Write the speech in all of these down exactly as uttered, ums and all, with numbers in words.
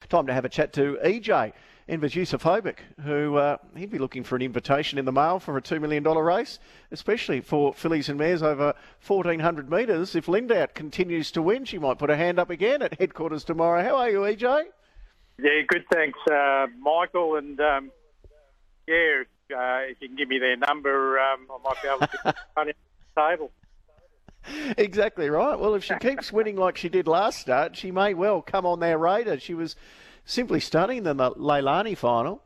time to have a chat to E J, Enver's Yusufovich, who uh, he'd be looking for an invitation in the mail for a two million dollars race, especially for fillies and mares over fourteen hundred metres. If Lindout continues to win, she might put her hand up again at headquarters tomorrow. How are you, E J? Yeah, good, thanks, uh, Michael. And, um, yeah, uh, if you can give me their number, um, I might be able to get money on the table. Exactly right. Well, if she keeps winning like she did last start, she may well come on their radar. She was simply stunning in the Leilani final.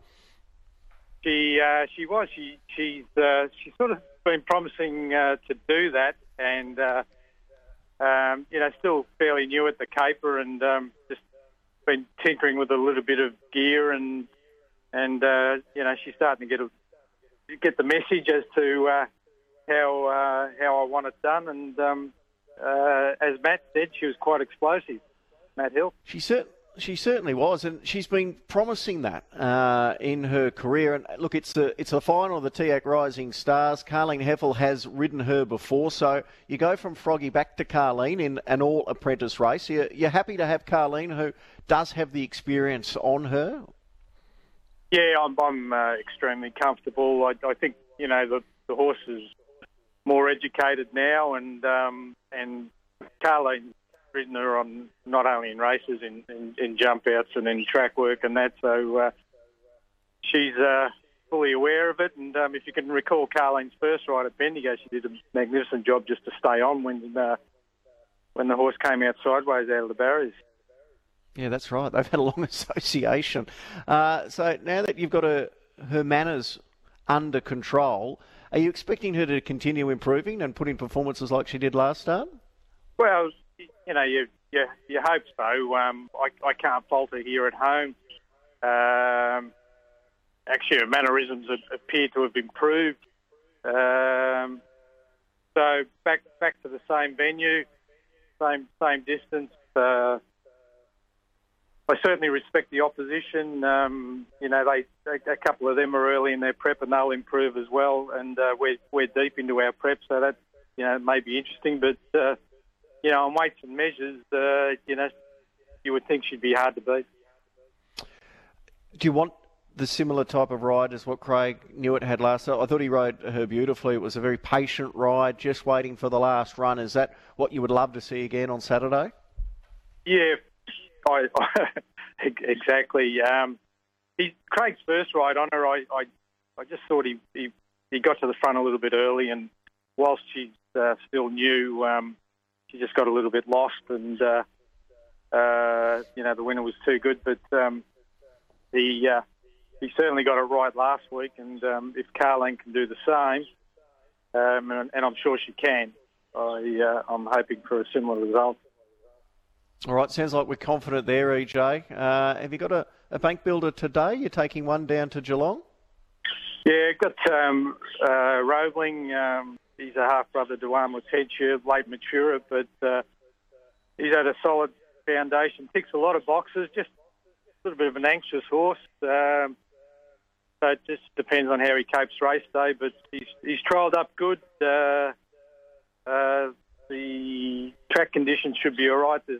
She uh, she was. She she's uh, she's sort of been promising uh, to do that, and uh, um, you know, still fairly new at the caper, and um, just been tinkering with a little bit of gear, and and uh, you know, she's starting to get a, get the message as to uh, how uh, how I want it done. And um, uh, as Matt said, she was quite explosive. Matt Hill. She cer- she certainly was, and she's been promising that uh, in her career. And look, it's the it's the final of the T A C Rising Stars. Carleen Heffel has ridden her before, so you go from Froggy back to Carleen in an all-apprentice race. You're, you're happy to have Carleen, who does have the experience on her. Yeah, I'm, I'm uh, extremely comfortable. I, I think you know the, the horse is more educated now, and um, and Carleen's ridden her on not only in races, in, in, in jump outs and in track work and that. So uh, she's uh, fully aware of it. And um, if you can recall Carleen's first ride at Bendigo, she did a magnificent job just to stay on when uh, when the horse came out sideways out of the barriers. Yeah, that's right. They've had a long association. Uh, so now that you've got her, her manners under control, are you expecting her to continue improving and put in performances like she did last start? Well, you know, you you, you hope so. Um, I, I can't fault her here at home. Um, actually, her mannerisms appear to have improved. Um, so back back to the same venue, same same distance. Uh, I certainly respect the opposition. Um, you know, they, they a couple of them are early in their prep, and they'll improve as well. And uh, we're we're deep into our prep, so that you know may be interesting. But uh, you know, on weights and measures, uh, you know, you would think she'd be hard to beat. Do you want the similar type of ride as what Craig Newitt had last night? I thought he rode her beautifully. It was a very patient ride, just waiting for the last run. Is that what you would love to see again on Saturday? Yeah. I, I, exactly. Um, he, Craig's first ride on her, I, I, I just thought he, he, he got to the front a little bit early, and whilst she's uh, still new, um, she just got a little bit lost, and uh, uh, you know the winner was too good. But um, he uh, he certainly got it right last week, and um, if Carleen can do the same, um, and, and I'm sure she can, I, uh, I'm hoping for a similar result. All right, sounds like we're confident there, E J. Uh, have you got a, a bank builder today? You're taking one down to Geelong? Yeah, got um, uh, Roebling. Um, he's a half-brother to Arm Latentia, late maturer, but uh, he's had a solid foundation. Ticks a lot of boxes, just a little bit of an anxious horse. Um, so it just depends on how he copes race day, but he's, he's trialled up good. Uh, uh, the track conditions should be all right. There's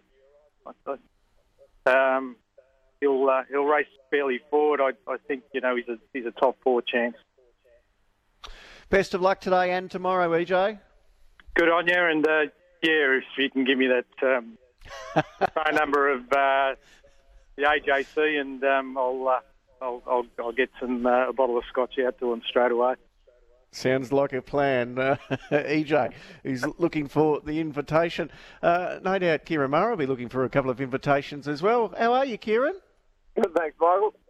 Um, he'll uh, he'll race fairly forward. I, I think you know he's a he's a top four chance. Best of luck today and tomorrow, E J. Good on you, and uh, yeah, if you can give me that um, phone number of uh, the A J C, and um, I'll, uh, I'll I'll I'll get some uh, a bottle of scotch out to him straight away. Sounds like a plan. Uh, E J, who's looking for the invitation. Uh, no doubt Kieran Murray will be looking for a couple of invitations as well. How are you, Kieran? Good, thanks, Michael.